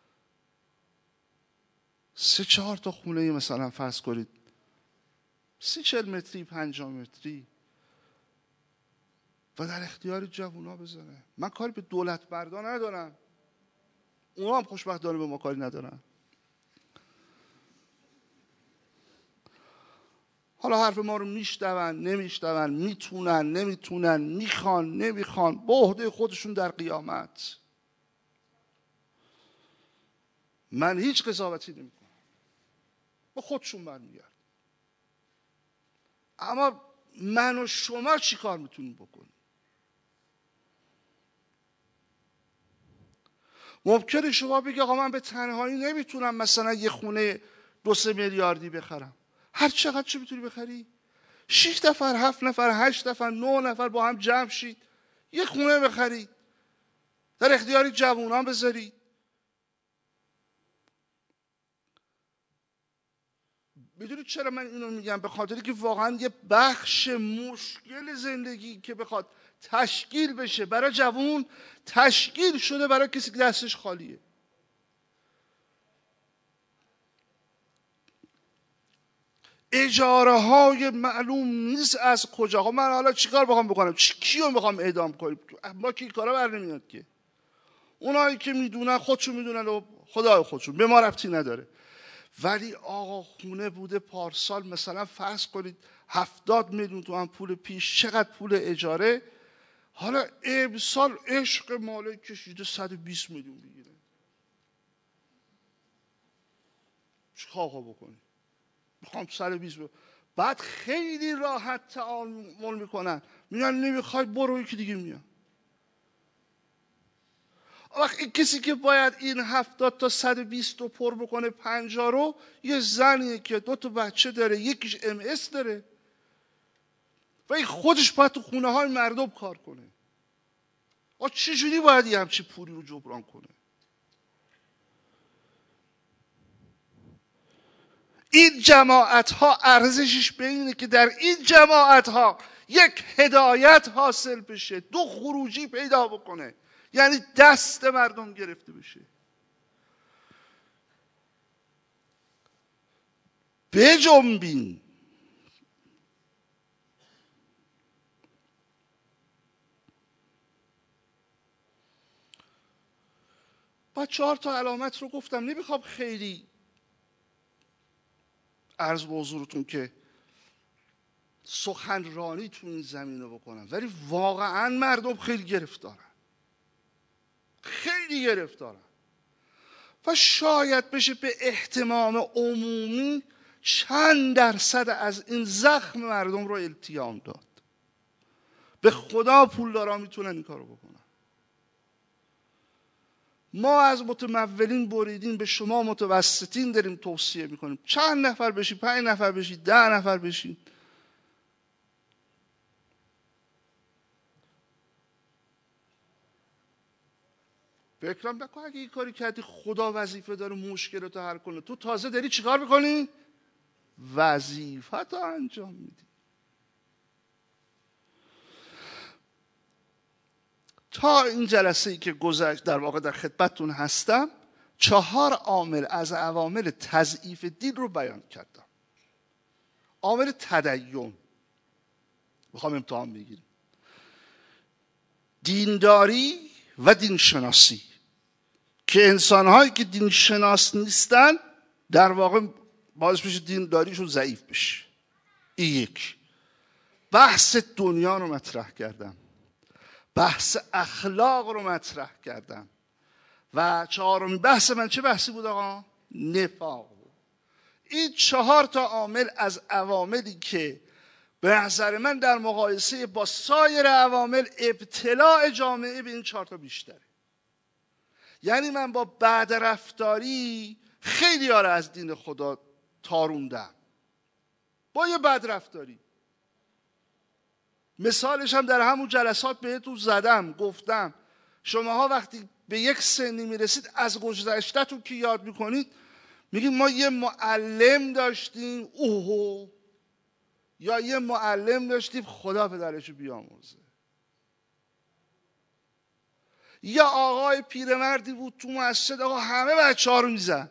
سه چهار تا خونه مثلا فرض کنید سی چل متری، پنجاه متری، و در اختیار جوونا بذاره. من کاری به دولت مردان ندارم، اونا هم خوشبختانه به ما کاری ندارن. حالا حرف ما رو میشنون نمیشنون، میتونن نمیتونن، میخوان نمیخوان، به عهده خودشون در قیامت. من هیچ قضاوتی نمیکنم، به خودشون برمیگرد. اما من و شما چی کار میتونیم بکنیم؟ ممکنه شما بگی آقا من به تنهایی نمیتونم مثلا یه خونه دو سه میلیاردی بخرم. هر چقدر چه میتونی بخری؟ شش نفر، هفت نفر، هشت نفر، نه نفر با هم جمع شید یه خونه بخرید، در اختیار جوانان بذارید. میدونید چرا من اینو میگم؟ به خاطری که واقعا یه بخش مشکل زندگی که بخواد تشکیل بشه برای جوون، تشکیل شده برای کسی که دستش خالیه. اجاره های معلوم نیست از کجا. من حالا چیکار بخوام بکنم؟ کیو میخوام اعدام کنم؟ ما که این کارا بر نمیاد که. اونایی که میدونن خودشون میدونن و خدای خودشون، به ما ربطی نداره. ولی آقا خونه بوده پارسال مثلا فرض کنید هفتاد میلیون تومان پول پیش، چقدر پول اجاره؟ حالا امسال عشق مالک کشیده صد و بیست میلیون بگیره. چیکار بکنی؟ میخوام صد و بیست میلیون. بعد خیلی راحت تعامل میکنن، میگن نمیخوای برو یکی دیگه میاد. وقت این کسی که باید این هفتاد تا صد و بیست رو پر بکنه، پنجاه رو، یه زنیه که دو تا بچه داره، یکیش ام اس داره و این خودش باید تو خونه های مردم کار کنه. آ چجوری باید یه همچی پولی رو جبران کنه؟ این جماعت ها ارزشش به اینه که در این جماعت ها یک هدایت حاصل بشه، دو خروجی پیدا بکنه، یعنی دست مردم گرفته بشه. بجنبین. با چهار تا علامت رو گفتم، نمیخوام خیلی عرض به حضورتون که سخنرانی تو این زمینه بکنم، ولی واقعا مردم خیلی گرفتارن، خیلی گرفتارن و شاید بشه به اهتمام عمومی چند درصد از این زخم مردم رو التیام داد. به خدا پولدارا میتونن این کارو بکنن. ما از متمولین بریدیم، به شما متوسطین داریم توصیه میکنیم چند نفر بشید، پنج نفر بشید، ده نفر بشید. فکرم نکن اگه این کاری کردی خدا وظیفه داره مشکلاتو حل کنه، تو تازه داری چیکار میکنی؟ وظیفه‌تو انجام میدی. تا این جلسه ای که گذشت در واقع در خدمتتون هستم، چهار عامل از عوامل تضعیف دین رو بیان کردم. عامل تدین میخوام امتحان بگیریم. دینداری و دین شناسی، که انسان‌هایی که دین شناس نیستن در واقع باعث میشه دینداریشون ضعیف بشه. این یک. بحث دنیا رو مطرح کردم، بحث اخلاق رو مطرح کردم و چهارمین بحث من چه بحثی بود آقا؟ نفاق بود. این چهار تا عامل از عواملی که به نظر من در مقایسه با سایر عوامل ابتلاع جامعه به این چهار تا بیشتره. یعنی من با بعد رفتاری خیلی ها را از دین خدا تاروندم، با یه بد رفتاری. مثالش هم در همون جلسات بهتون زدم، گفتم شماها وقتی به یک سنی میرسید از گذشته‌تون که یاد میکنید میگید ما یه معلم داشتیم اوهو، یا یه معلم داشتیم خدا پدرشو بیامرزه، یا آقای پیرمردی بود تو مسجد آقا همه بچه ها رو میزد،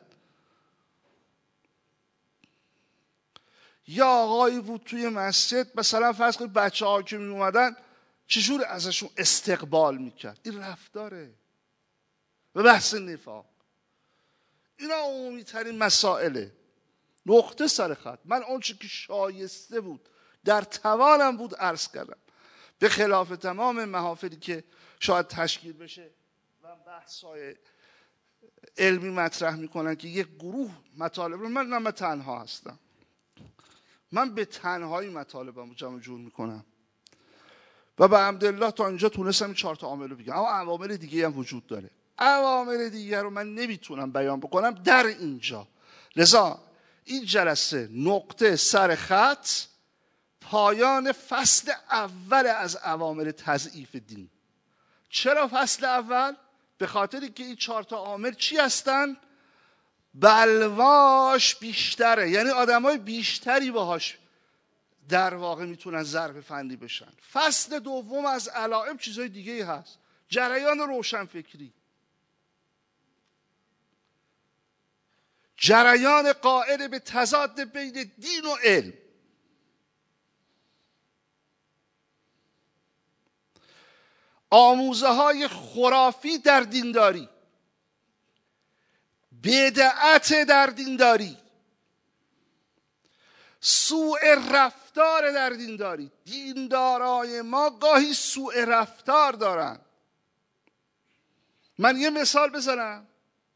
یا آقایی بود توی مسجد مثلا فرض کنید بچه ها که می اومدن چجور ازشون استقبال میکرد. این رفتاره. و بحث نفاق، اینا عمومی ترین مسائله. نقطه سر خط. من اون چی که شایسته بود در توانم بود عرض کردم، به خلاف تمام محافلی که شاید تشکیل بشه و بحث‌های علمی مطرح میکنن که یک گروه مطالب رو، من نه من تنها هستم، من به تنهایی مطالبم رو جمع جور میکنم و به حمدالله تا اینجا تونستم این چهار تا عامل رو بگم، اما عوامل دیگه هم وجود داره. عوامل دیگه رو من نمیتونم بیان بکنم در اینجا. لذا این جلسه نقطه سر خط پایان فصل اول از عوامل تضعیف دین. چرا فصل اول؟ به خاطری که این چهار تا عامل چی هستن؟ بلواش بیشتره، یعنی آدمای بیشتری باهاش در واقع میتونن ضرب فنی بشن. فصل دوم از علائم چیزای دیگه هست. جریان روشنفکری، جریان قائل به تضاد بین دین و علم، آموزه های خرافی در دینداری، بدعت در دینداری، سوء رفتار در دینداری. دیندارای ما گاهی سوء رفتار دارن. من یه مثال بزنم.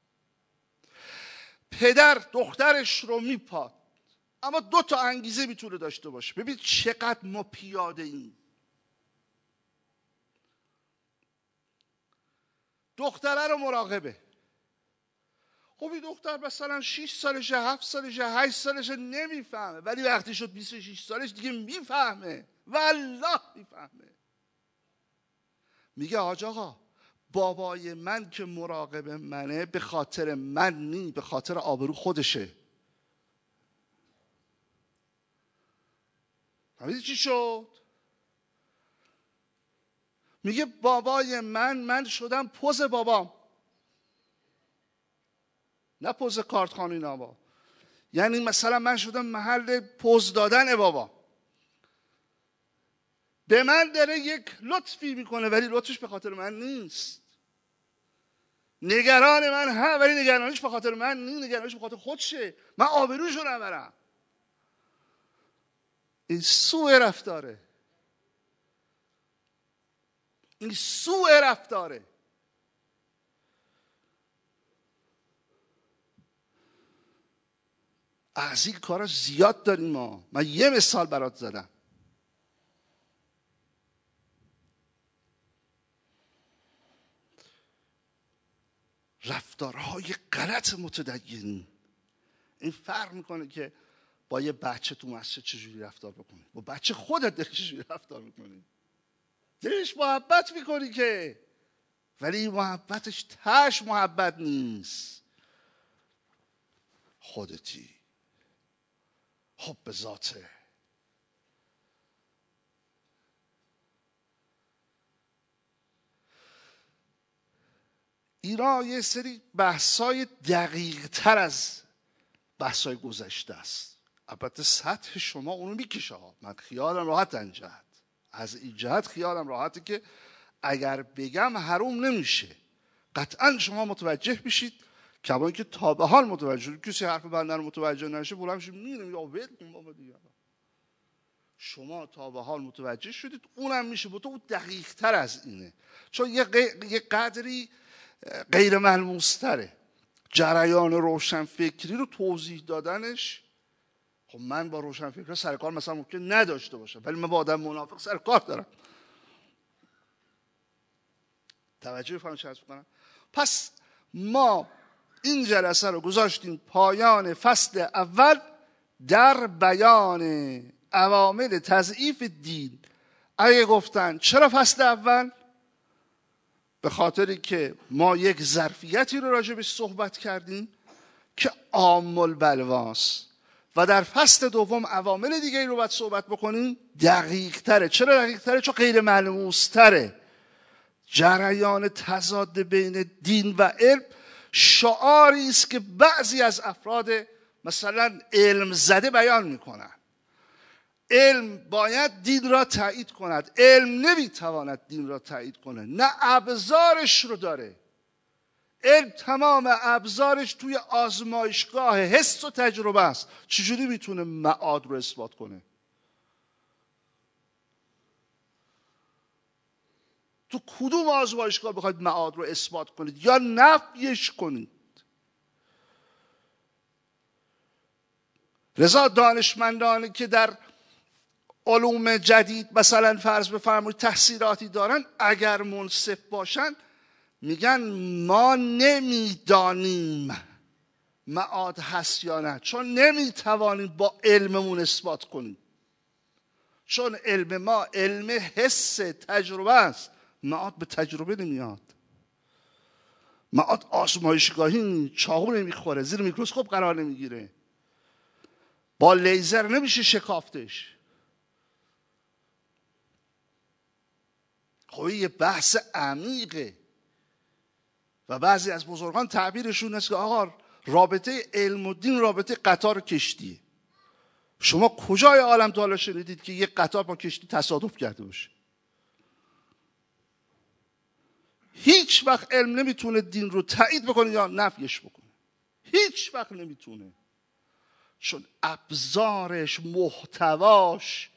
پدر دخترش رو میپاد، اما دو تا انگیزه میتونه داشته باشه. ببین چقدر ما پیاده ایم. دختره رو مراقبه. خب این دختر مثلا شش سالشه، هفت سالشه، هشت سالشه، نمیفهمه، ولی وقتی شد بیست و شش سالش دیگه میفهمه. والله میفهمه. میگه حاج آقا بابای من که مراقب منه به خاطر من نی، به خاطر آبرو خودشه. فهمیدی چی شد؟ میگه بابای من، من شدم پوز بابام، نه پوز کارتخانه اینا. یعنی مثلا من شدم محل پوز دادن بابا. به من داره یک لطفی میکنه ولی لطفش به خاطر من نیست. نگران من ها ولی نگرانش به خاطر من نیست، نگرانش به خاطر خودشه. من آبروشو نبرم. این سوء رفتاره. این سوء رفتاره. از این کارا زیاد داریم ما. من یه مثال برات زدم. رفتارهای غلط متدینین. این فرق میکنه که با یه بچه تو مسجد چجوری رفتار بکنی، با بچه خودت داری چجوری رفتار میکنی. دلش محبت میکنی که، ولی محبتش تاش محبت نیست، خودتی، حب ذاته. اینا یه سری بحثای دقیق تر از بحثای گذشته است. البته سطح شما اونو میکشه ها. من خیالم راحت این جهت، از این جهت خیالم راحته که اگر بگم حروم نمیشه. قطعا شما متوجه بشید، کما اینکه تا به حال متوجه شد. کسی حرف بنده رو متوجه نشه بلند میشه میریم یا ول کن بابا دیگه. شما تا به حال متوجه شدید، اونم میشه با تو اون دقیق تر از اینه، چون یه, قی... یه قدری غیر ملموس تره. جریان روشنفکری رو توضیح دادنش، خب من با روشنفکری سر کار مثلا ممکن نداشته باشم، ولی من با آدم منافق سر کار دارم. توجه بفرمایید چه عرض می‌کنم. پس ما این جلسه رو گذاشتیم پایان فصل اول در بیان عوامل تضعیف دین. اگه گفتن چرا فصل اول؟ به خاطری که ما یک ظرفیتی رو راجبش صحبت کردیم که عام البلواست و در فصل دوم عوامل دیگه رو باید صحبت بکنیم دقیق تره. چرا دقیق تره؟ چون غیر ملموس تره. جریان تضاد بین دین و علم شعاری است که بعضی از افراد مثلا علم زده بیان میکنن. علم باید دین را تایید کند، علم نمیتواند دین را تایید کنه، نه ابزارش رو داره. علم تمام ابزارش توی آزمایشگاه حس و تجربه است. چجوری میتونه معاد رو اثبات کنه؟ تو کدوم آزمایشگاه بخواید معاد رو اثبات کنید یا نفیش کنید؟ لذا دانشمندانی که در علوم جدید مثلا فرض بفرمایید تحصیلاتی دارن، اگر منصف باشن میگن ما نمیدانیم معاد هست یا نه، چون نمیتوانیم با علممون اثبات کنیم، چون علم ما علم حس تجربه است. معاد به تجربه نمیاد، معاد آزمایشگاهی چاقو نمیخوره، زیر میکروسکوپ قرار نمیگیره، با لیزر نمیشه شکافتش. خب یه بحث عمیقه و بعضی از بزرگان تعبیرشون است که آقا رابطه علم و دین رابطه قطار کشتیه. شما کجای عالم تا حالا شنیدید که یه قطار با کشتی تصادف کرده باشه؟ هیچ وقت علم نمیتونه دین رو تایید بکنه یا نفیش بکنه، هیچ وقت نمیتونه، چون ابزارش، محتواش،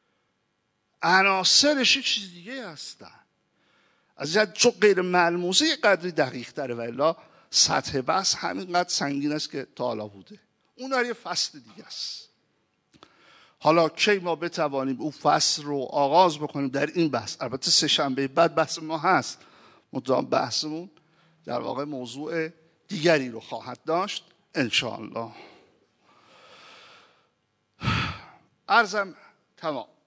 عناصرش یه چیز دیگه هستن. از این چون غیر ملموسه یه قدری دقیق تره، ولی سطح بحث همینقدر سنگین است که تا حالا بوده. اون یه فصل دیگه است. حالا کی ما بتوانیم اون فصل رو آغاز بکنیم در این بحث؟ البته سه شنبه بعد بحث ما هست، مدام بحثمون در واقع موضوع دیگری رو خواهد داشت انشاءالله. عرضم تمام.